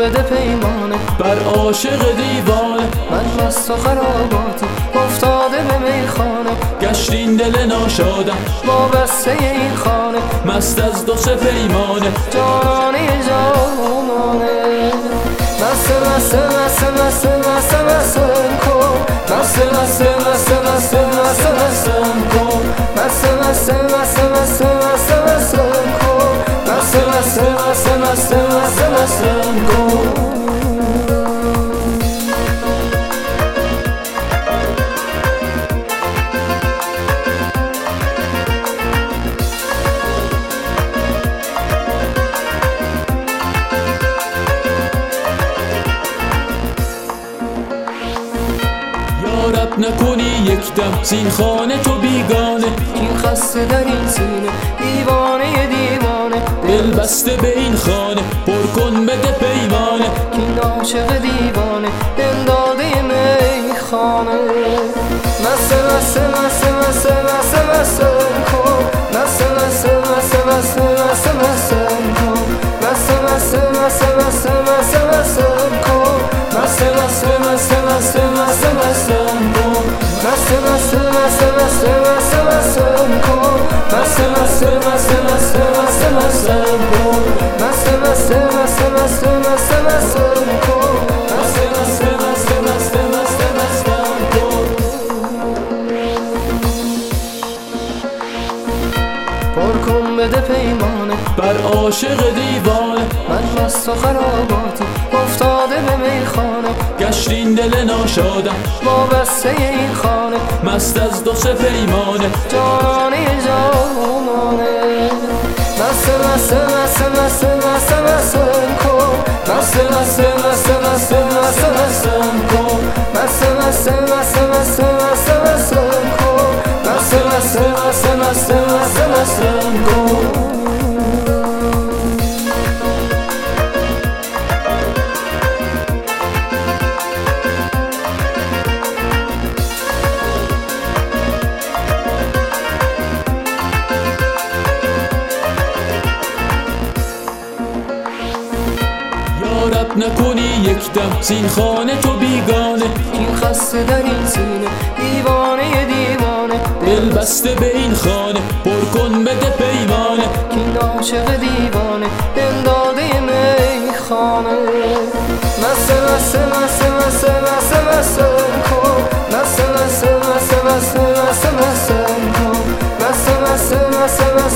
بده پیمانه بر عاشق دیوانه. من مست و خراباتی افتاده به میخانه، گشتین دل ناشادم با بسته این خانه، مست از دو سه پیمانه. جانانه جانانه مست مست مست مست مست مستم کن، مست مست مست مست مست مستم کن، مست مست مست مست مست مستم کن، مست مست مست مست مست مستم کن. رب نکنی یک دم زین خانه تو بیگانه. این خسته در این سینه دیوانه دیوانه، دل بسته به این خانه پر کن بده پیمانه. این عاشق دیوانه دل داده میخانه. مست مست مست مست مست مستم کن، مست مست مست مست مست مستم کن، مست مست مست مست مست مستم کن، مست مست مست مست مست مستم کن، مست مست مست مست مست مستم کن، مست مست مست مست مست مستم کن، مست مست مست مست مست مستم کن، مست مست مست مست مست مستم کن. پر کن بده پیمانه بر عاشق دیوانه. من مست و خراباتی افتاده به میخانه، گشتین دل ناشادم با بسته این خانه، مست از دو سه پیمانه. جانانه جانانه مست مست مست مست مست مستم کن، مست مست مست مست مست مستم کن، مست مست مست مست مست مستم کن، مست مست مست مست مست مستم کن. رب نکنی یک دم زین خانه تو بیگانه. این خسته در این سینه دیوانه دیوانه، دل بسته به این خانه پر کن بده پیمانه. این عاشق دیوانه دل داده میخانه. مست مست مست مست مست مستم کن، مست مست مست مست مست مستم کن، مست مست مست